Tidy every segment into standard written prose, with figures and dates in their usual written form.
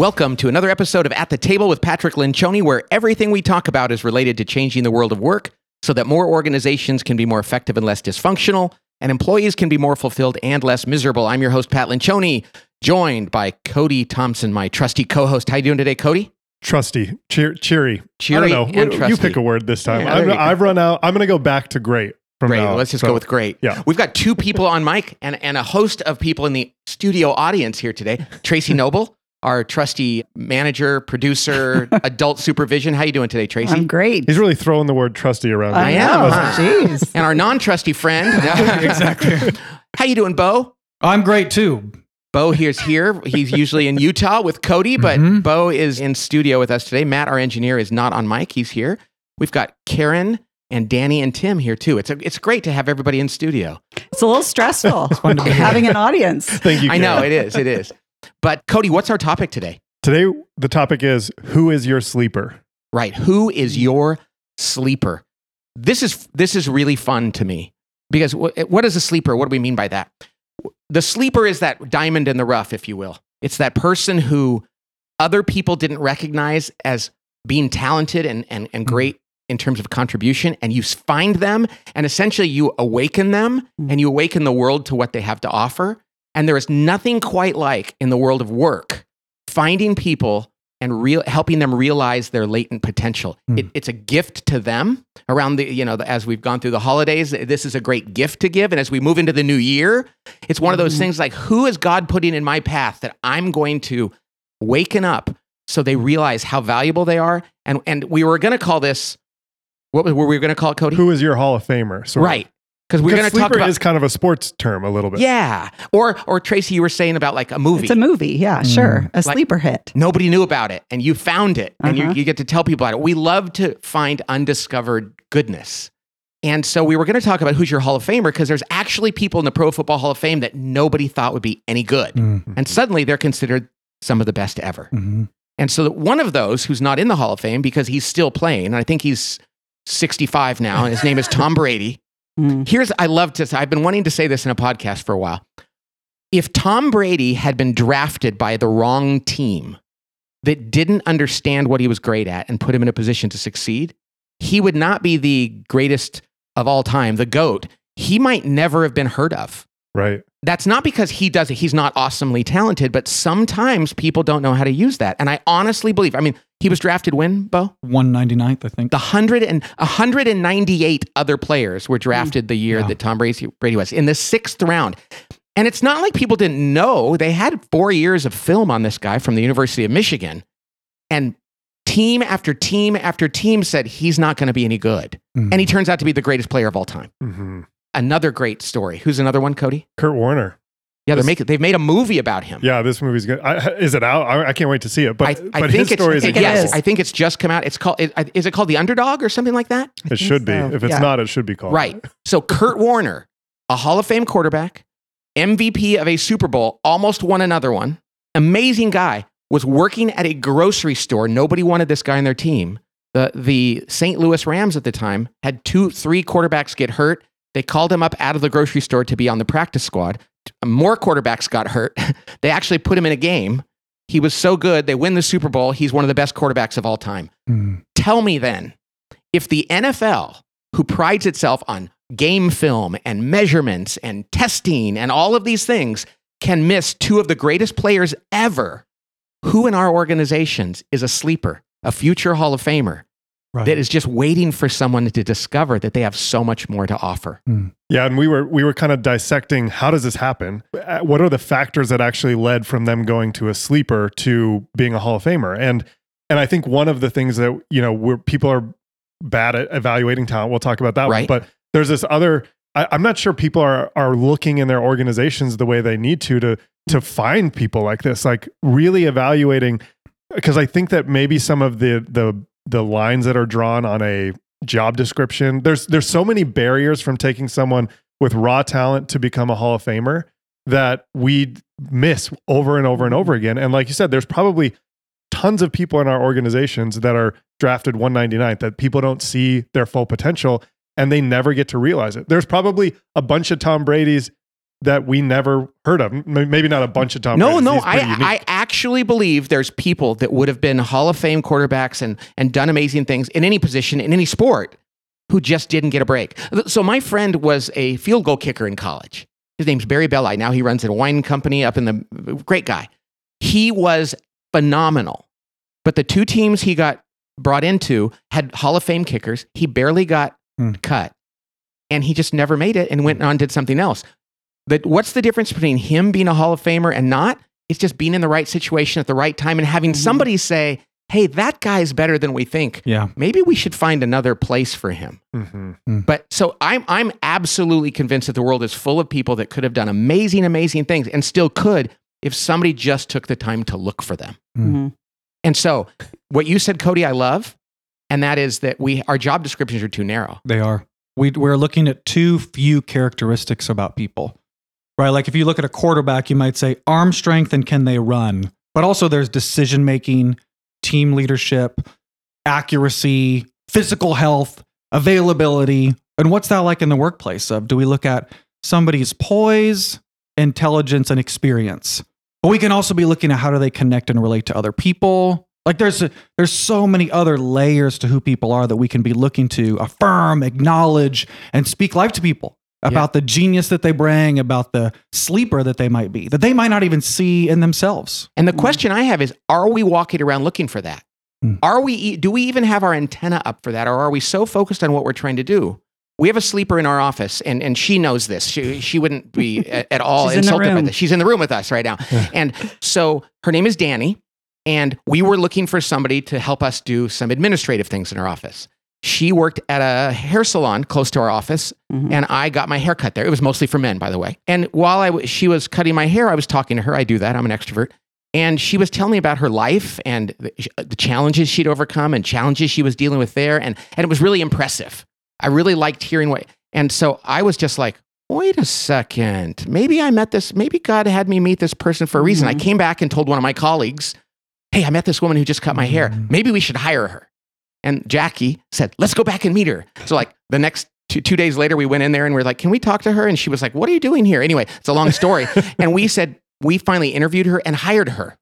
Welcome to another episode of At the Table with Patrick Lencioni, where everything we talk about is related to changing the world of work so that more organizations can be more effective and less dysfunctional, and employees can be more fulfilled and less miserable. I'm your host, Pat Lencioni, joined by Cody Thompson, my trusty co-host. How you doing today, Cody? Trusty, cheery. Cheery I don't know. and trusty. You pick a word this time. Yeah, I've run out. I'm going to go back to great from Great. now on. Let's just go with great. Yeah. We've got two people on mic and a host of people in the studio audience here today. Tracy Noble, our trusty manager, producer, adult supervision. How you doing today, Tracy? I'm great. He's really throwing the word trusty around. I am. Huh? Jeez. And our non-trusty friend. Exactly. How you doing, Bo? I'm great too. Bo here's here. He's usually in Utah with Cody, but Bo is in studio with us today. Matt, our engineer, is not on mic. He's here. We've got Karen and Danny and Tim here too. It's great to have everybody in studio. It's a little stressful having an audience. Thank you, I know, Karen. it is. But Cody, what's our topic today? Today, the topic is, who is your sleeper? Right. Who is your sleeper? This is really fun to me because what is a sleeper? What do we mean by that? The sleeper is that diamond in the rough, if you will. It's that person who other people didn't recognize as being talented and great in terms of contribution, and you find them, and essentially you awaken them, and you awaken the world to what they have to offer. And there is nothing quite like in the world of work, finding people and helping them realize their latent potential. It's a gift to them around as we've gone through the holidays. This is a great gift to give. And as we move into the new year, it's one of those things like, who is God putting in my path that I'm going to waken up so they realize how valuable they are? And we were going to call this, what were we going to call it, Cody? Who is your Hall of Famer? Sort of. Right. Because we're going to talk about is kind of a sports term a little bit. Yeah. Or Tracy, you were saying about like a movie. It's a movie, yeah, sure. A sleeper hit. Nobody knew about it, and you found it, and you get to tell people about it. We love to find undiscovered goodness. And so we were going to talk about who's your Hall of Famer, because there's actually people in the Pro Football Hall of Fame that nobody thought would be any good. And suddenly they're considered some of the best ever. And so one of those who's not in the Hall of Fame because he's still playing, and I think he's 65 now, and his name is Tom Brady. I've been wanting to say this in a podcast for a while. If Tom Brady had been drafted by the wrong team that didn't understand what he was great at and put him in a position to succeed, he would not be the greatest of all time, the GOAT. He might never have been heard of. Right. That's not because he's not awesomely talented, but sometimes people don't know how to use that. And I honestly believe, he was drafted when, Bo? 199th, I think. 198 other players were drafted the year that Tom Brady was in the 6th round. And it's not like people didn't know. They had 4 years of film on this guy from the University of Michigan. And team after team after team said he's not going to be any good. And he turns out to be the greatest player of all time. Another great story. Who's another one, Cody? Kurt Warner. Yeah, they've made a movie about him. Yeah, this movie's good. Is it out? I can't wait to see it. But his story is yes, I think it's just come out. It's called. Is it called The Underdog or something like that? It should be. If it's not, it should be called. Right. So Kurt Warner, a Hall of Fame quarterback, MVP of a Super Bowl, almost won another one. Amazing guy. Was working at a grocery store. Nobody wanted this guy on their team. The St. Louis Rams at the time had 2-3 quarterbacks get hurt. They called him up out of the grocery store to be on the practice squad. More quarterbacks got hurt. They actually put him in a game. He was so good. They win the Super Bowl. He's one of the best quarterbacks of all time. Tell me then, if the NFL, who prides itself on game film and measurements and testing and all of these things, can miss 2 of the greatest players ever, who in our organizations is a sleeper, a future Hall of Famer? Right. That is just waiting for someone to discover that they have so much more to offer. Yeah, and we were kind of dissecting, how does this happen? What are the factors that actually led from them going to a sleeper to being a Hall of Famer? And I think one of the things that, where people are bad at evaluating talent, we'll talk about that one. But there's this other, I'm not sure people are looking in their organizations the way they need to find people like this, like really evaluating, because I think that maybe some of the lines that are drawn on a job description, there's so many barriers from taking someone with raw talent to become a Hall of Famer that we miss over and over and over again. And like you said, there's probably tons of people in our organizations that are drafted 199th that people don't see their full potential and they never get to realize it. There's probably a bunch of Tom Brady's that we never heard of. Maybe not a bunch of Tom No, Brady's. no, He's pretty I unique. actually believe there's people that would have been Hall of Fame quarterbacks and done amazing things in any position, in any sport, who just didn't get a break. So my friend was a field goal kicker in college. His name's Barry Belli. Now he runs a wine company up in the, great guy. He was phenomenal. But the two teams he got brought into had Hall of Fame kickers. He barely got cut. And he just never made it and went on and did something else. What's the difference between him being a Hall of Famer and not? It's just being in the right situation at the right time and having somebody say, hey, that guy's better than we think. Yeah. Maybe we should find another place for him. But so I'm absolutely convinced that the world is full of people that could have done amazing, amazing things and still could if somebody just took the time to look for them. And so what you said, Cody, I love, and that is that our job descriptions are too narrow. They are. We're looking at too few characteristics about people, right? Like if you look at a quarterback, you might say arm strength and can they run? But also there's decision-making, team leadership, accuracy, physical health, availability. And what's that like in the workplace? Do we look at somebody's poise, intelligence, and experience? But we can also be looking at how do they connect and relate to other people. Like there's so many other layers to who people are that we can be looking to affirm, acknowledge, and speak life to people about the genius that they bring, about the sleeper that they might be, that they might not even see in themselves. And the question I have is, are we walking around looking for that? Do we even have our antenna up for that? Or are we so focused on what we're trying to do? We have a sleeper in our office, and she knows this. She wouldn't be at all insulted by this. She's in the room with us right now. And so her name is Danny, and we were looking for somebody to help us do some administrative things in our office. She worked at a hair salon close to our office, and I got my hair cut there. It was mostly for men, by the way. And while she was cutting my hair, I was talking to her. I do that. I'm an extrovert. And she was telling me about her life and the challenges she'd overcome and challenges she was dealing with there. And it was really impressive. I really liked hearing and so I was just like, wait a second, maybe God had me meet this person for a reason. I came back and told one of my colleagues, hey, I met this woman who just cut my hair. Maybe we should hire her. And Jackie said, let's go back and meet her. So like the next 2 days later, we went in there and we're like, can we talk to her? And she was like, what are you doing here? Anyway, it's a long story. And we finally interviewed her and hired her.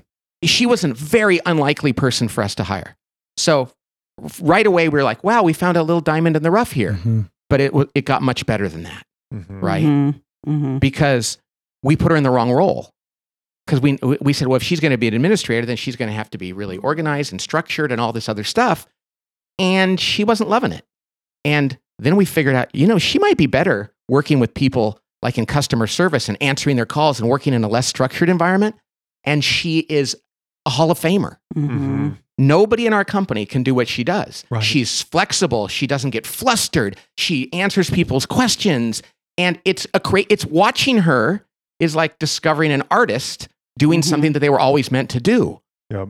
She was a very unlikely person for us to hire. So right away, we were like, wow, we found a little diamond in the rough here. But it got much better than that, right? Because we put her in the wrong role. Because we said, well, if she's going to be an administrator, then she's going to have to be really organized and structured and all this other stuff. And she wasn't loving it. And then we figured out, she might be better working with people like in customer service and answering their calls and working in a less structured environment. And she is a Hall of Famer. Nobody in our company can do what she does. Right. She's flexible. She doesn't get flustered. She answers people's questions. And it's watching her is like discovering an artist doing something that they were always meant to do. Yep.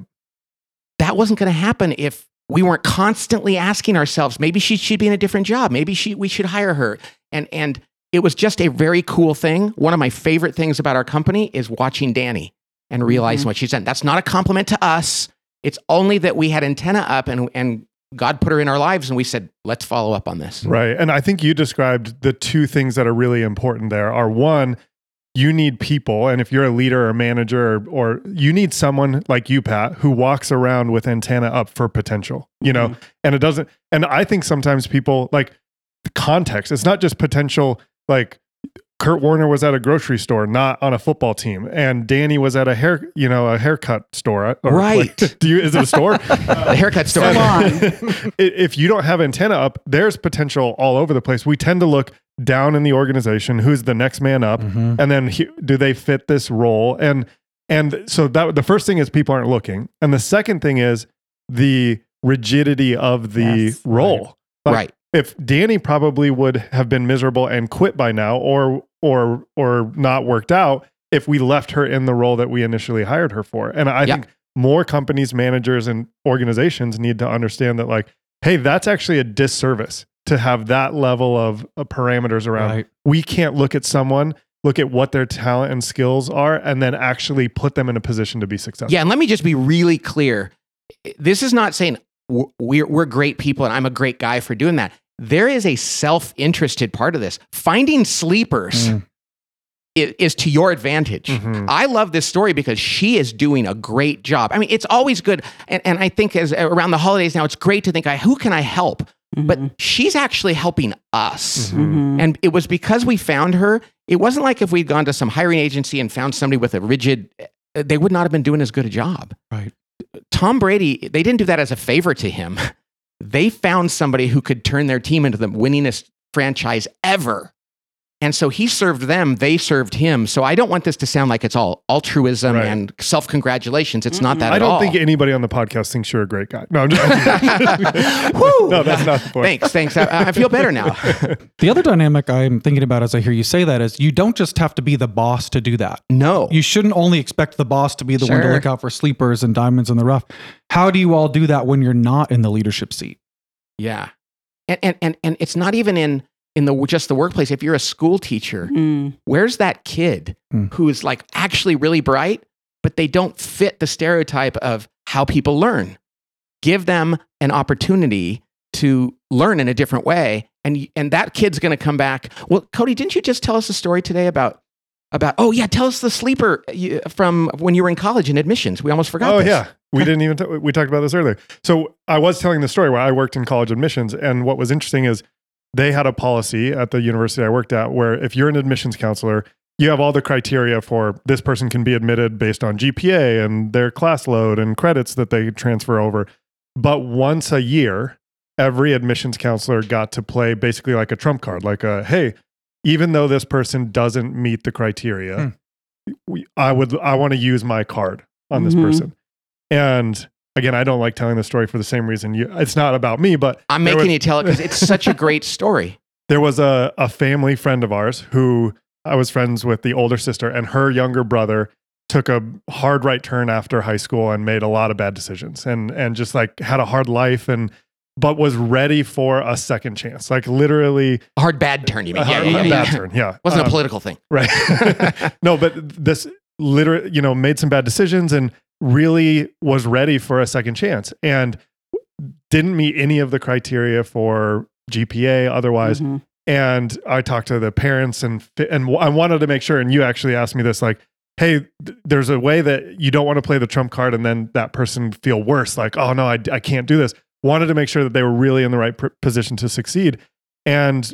That wasn't going to happen if we weren't constantly asking ourselves, maybe she should be in a different job. Maybe we should hire her. And it was just a very cool thing. One of my favorite things about our company is watching Danny and realizing what she's done. That's not a compliment to us. It's only that we had antenna up and God put her in our lives and we said, let's follow up on this. Right. And I think you described the two things that are really important there are one, you need people. And if you're a leader or manager or you need someone like you, Pat, who walks around with antenna up for potential, and it doesn't. And I think sometimes people like the context, it's not just potential. Like Kurt Warner was at a grocery store, not on a football team. And Danny was at a haircut store. Right. Is it a store? The haircut store. If you don't have antenna up, there's potential all over the place. We tend to look down in the organization, who's the next man up, and then do they fit this role? And so that the first thing is people aren't looking, and the second thing is the rigidity of the role. Right. If Danny probably would have been miserable and quit by now, or not worked out if we left her in the role that we initially hired her for. And I think more companies, managers, and organizations need to understand that, like, hey, that's actually a disservice to have that level of parameters around. Right. We can't look at someone, look at what their talent and skills are, and then actually put them in a position to be successful. Yeah, and let me just be really clear. This is not saying we're great people and I'm a great guy for doing that. There is a self-interested part of this. Finding sleepers is to your advantage. I love this story because she is doing a great job. I mean, it's always good. And I think as around the holidays now, it's great to think, who can I help? But she's actually helping us. And it was because we found her. It wasn't like if we'd gone to some hiring agency and found somebody with a rigid, they would not have been doing as good a job. Right. Tom Brady, they didn't do that as a favor to him. They found somebody who could turn their team into the winningest franchise ever. And so he served them, they served him. So I don't want this to sound like it's all altruism and self-congratulations. It's not that at all. I don't think anybody on the podcast thinks you're a great guy. No, I'm just No, that's not the point. Thanks. I feel better now. The other dynamic I'm thinking about as I hear you say that is you don't just have to be the boss to do that. No. You shouldn't only expect the boss to be the one to look out for sleepers and diamonds in the rough. How do you all do that when you're not in the leadership seat? Yeah. And it's not even in just the workplace. If you're a school teacher, where's that kid who's like actually really bright, but they don't fit the stereotype of how people learn? Give them an opportunity to learn in a different way. And that kid's going to come back. Well, Cody, didn't you just tell us a story today about, tell us the sleeper from when you were in college in admissions. We almost forgot this. Yeah. We didn't even, we talked about this earlier. So I was telling the story where I worked in college admissions. And what was interesting is they had a policy at the university I worked at where if you're an admissions counselor, you have all the criteria for this person can be admitted based on GPA and their class load and credits that they transfer over. But once a year, every admissions counselor got to play basically like a trump card, like hey, even though this person doesn't meet the criteria, I want to use my card on this person. And again, I don't like telling the story for the same reason. It's not about me, but I'm making you tell it because it's such a great story. There was a family friend of ours who I was friends with the older sister, and her younger brother took a hard right turn after high school and made a lot of bad decisions and just like had a hard life but was ready for a second chance. Like literally a hard bad turn, you mean? Bad turn, yeah. Wasn't a political thing. Right. No, but this literally, made some bad decisions and really was ready for a second chance and didn't meet any of the criteria for GPA otherwise. And I talked to the parents and I wanted to make sure, and you actually asked me this, like, hey, there's a way that you don't want to play the trump card and then that person feel worse. Like, oh no, I can't do this. Wanted to make sure that they were really in the right position to succeed. And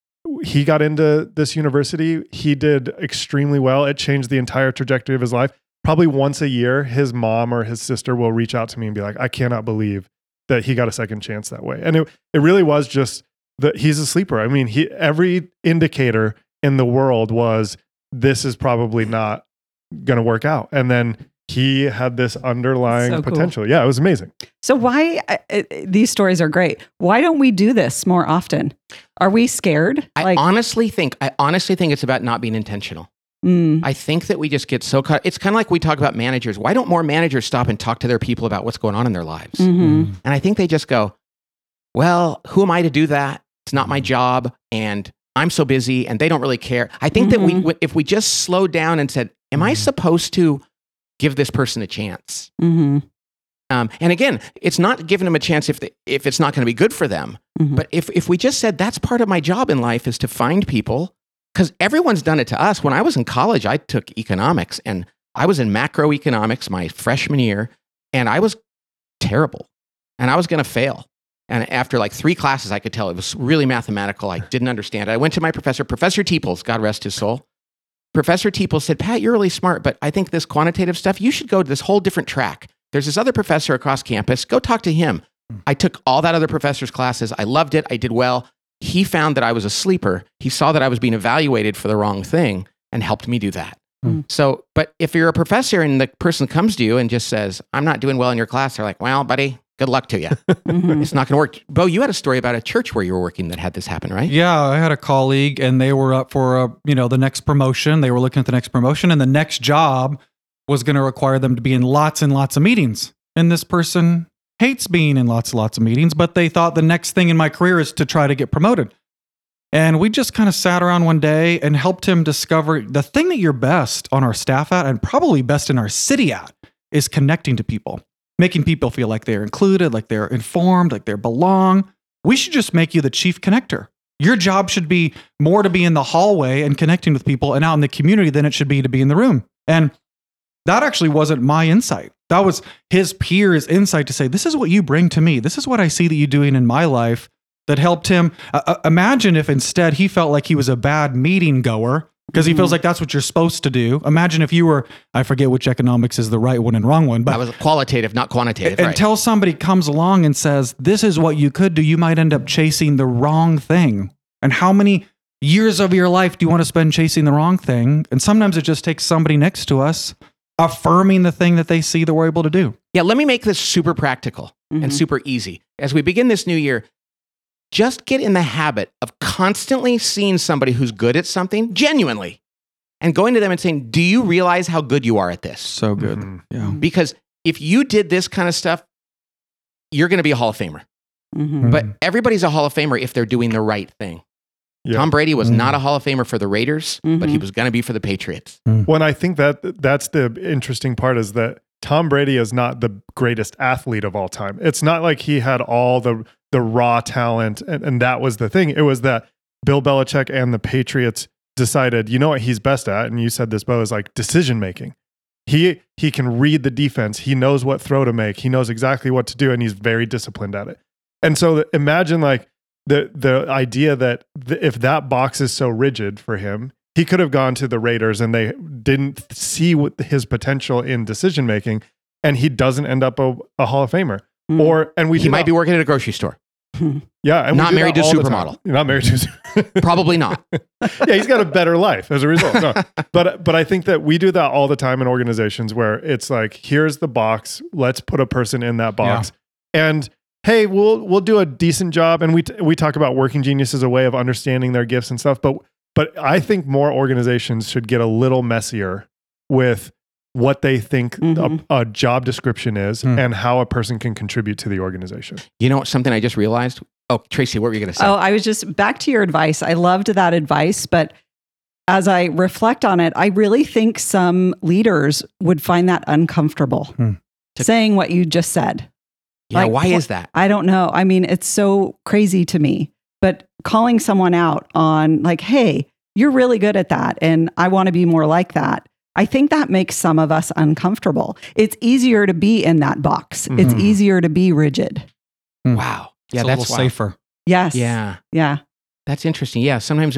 he got into this university. He did extremely well. It changed the entire trajectory of his life. Probably once a year, his mom or his sister will reach out to me and be like, I cannot believe that he got a second chance that way. And it really was just that he's a sleeper. I mean, every indicator in the world was, this is probably not going to work out. And then he had this underlying potential. Yeah, it was amazing. So why, these stories are great. Why don't we do this more often? Are we scared? I honestly think it's about not being intentional. I think that we just get so caught. It's kind of like we talk about managers. Why don't more managers stop and talk to their people about what's going on in their lives? And I think they just go, well, who am I to do that? It's not my job. And I'm so busy and they don't really care. I think that if we just slowed down and said, am I supposed to give this person a chance? And again, it's not giving them a chance if it's not going to be good for them. But if we just said, that's part of my job in life is to find people. Because everyone's done it to us. When I was in college, I took economics and I was in macroeconomics my freshman year and I was terrible and I was going to fail. And after like 3 classes, I could tell it was really mathematical. I didn't understand it. I went to my professor, Professor Teeples, God rest his soul. Professor Teeples said, Pat, you're really smart, but I think this quantitative stuff, you should go to this whole different track. There's this other professor across campus. Go talk to him. I took all that other professor's classes. I loved it. I did well. He found that I was a sleeper. He saw that I was being evaluated for the wrong thing and helped me do that. So, but if you're a professor and the person comes to you and just says, I'm not doing well in your class, they're like, well, buddy, good luck to you. It's not going to work. Bo, you had a story about a church where you were working that had this happen, right? Yeah, I had a colleague and they were up for the next promotion. They were looking at the next promotion and the next job was going to require them to be in lots and lots of meetings. And this person hates being in lots and lots of meetings, but they thought the next thing in my career is to try to get promoted. And we just kind of sat around one day and helped him discover the thing that you're best on our staff at and probably best in our city at is connecting to people, making people feel like they're included, like they're informed, like they belong. We should just make you the chief connector. Your job should be more to be in the hallway and connecting with people and out in the community than it should be to be in the room. And that actually wasn't my insight. That was his peers' insight to say, this is what you bring to me. This is what I see that you doing in my life that helped him. Imagine if instead he felt like he was a bad meeting goer because he feels like that's what you're supposed to do. Imagine if you were, I forget which economics is the right one and wrong one, but that was qualitative, not quantitative. Until somebody comes along and says, this is what you could do, you might end up chasing the wrong thing. And how many years of your life do you want to spend chasing the wrong thing? And sometimes it just takes somebody next to us affirming the thing that they see that we're able to do. Yeah, let me make this super practical and super easy. As we begin this new year, just get in the habit of constantly seeing somebody who's good at something, genuinely, and going to them and saying, do you realize how good you are at this? So good. Yeah. Because if you did this kind of stuff, you're going to be a Hall of Famer. But everybody's a Hall of Famer if they're doing the right thing. Yeah. Tom Brady was not a Hall of Famer for the Raiders, but he was going to be for the Patriots. Well, I think that's the interesting part is that Tom Brady is not the greatest athlete of all time. It's not like he had all the raw talent and that was the thing. It was that Bill Belichick and the Patriots decided, you know what he's best at? And you said this, Bo, is like decision making. He can read the defense. He knows what throw to make. He knows exactly what to do, and he's very disciplined at it. And so imagine like the idea that if that box is so rigid for him, he could have gone to the Raiders and they didn't see what his potential in decision making, and he doesn't end up a Hall of Famer. He might be working at a grocery store. Yeah, and not married to a supermodel. Not married to probably not. Yeah, he's got a better life as a result. No. But I think that we do that all the time in organizations where it's like, here's the box, let's put a person in that box, and hey, we'll do a decent job. And we talk about working genius as a way of understanding their gifts and stuff. But I think more organizations should get a little messier with what they think a job description is and how a person can contribute to the organization. You know, something I just realized? Oh, Tracy, what were you going to say? Oh, I was just back to your advice. I loved that advice, but as I reflect on it, I really think some leaders would find that uncomfortable saying what you just said. Yeah, why is that? I don't know. I mean, it's so crazy to me, but calling someone out on like, hey, you're really good at that and I want to be more like that. I think that makes some of us uncomfortable. It's easier to be in that box. It's easier to be rigid. Wow. Yeah, it's that's a little safer. Yes. Yeah. Yeah. That's interesting. Yeah, sometimes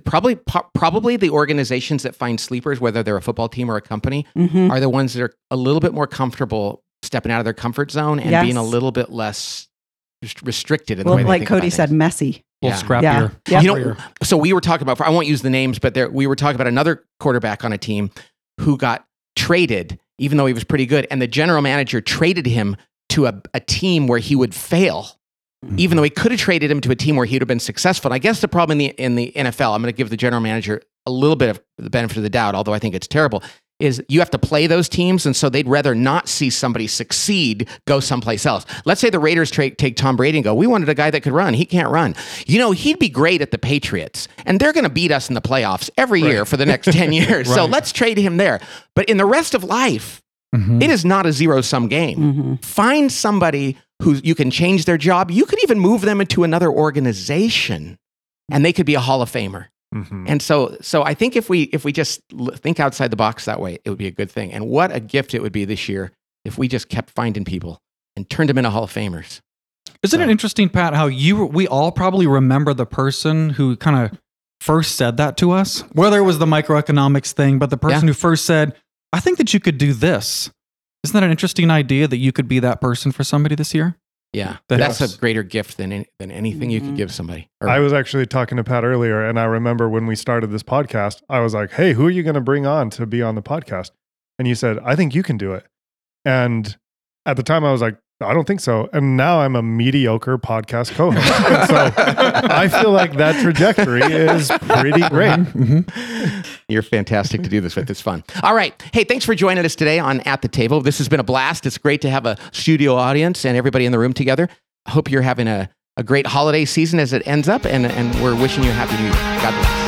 probably the organizations that find sleepers, whether they're a football team or a company, are the ones that are a little bit more comfortable stepping out of their comfort zone and being a little bit less restricted in the way they like think Cody about said, things. messy. A little scrappier. Yeah. You know, so we were talking about, I won't use the names, but we were talking about another quarterback on a team who got traded, even though he was pretty good. And the general manager traded him to a team where he would fail, even though he could have traded him to a team where he would have been successful. And I guess the problem in the NFL, I'm going to give the general manager a little bit of the benefit of the doubt, although I think it's terrible, is you have to play those teams. And so they'd rather not see somebody succeed, go someplace else. Let's say the Raiders take Tom Brady and go, we wanted a guy that could run. He can't run. You know, he'd be great at the Patriots and they're going to beat us in the playoffs every year for the next 10 years. So let's trade him there. But in the rest of life, it is not a zero-sum game. Find somebody who you can change their job. You could even move them into another organization and they could be a Hall of Famer. And so I think if we just think outside the box that way, it would be a good thing. And what a gift it would be this year if we just kept finding people and turned them into Hall of Famers. Isn't it interesting, Pat, how we all probably remember the person who kind of first said that to us, whether it was the microeconomics thing, but the person who first said, I think that you could do this. Isn't that an interesting idea that you could be that person for somebody this year? Yeah, that's a greater gift than anything you could give somebody. I was actually talking to Pat earlier, and I remember when we started this podcast, I was like, hey, who are you going to bring on to be on the podcast? And you said, I think you can do it. And at the time, I was like, I don't think so. And now I'm a mediocre podcast co-host. And so I feel like that trajectory is pretty great. You're fantastic to do this with. It's fun. All right. Hey, thanks for joining us today on At the Table. This has been a blast. It's great to have a studio audience and everybody in the room together. I hope you're having a great holiday season as it ends up, and we're wishing you a happy New Year. God bless.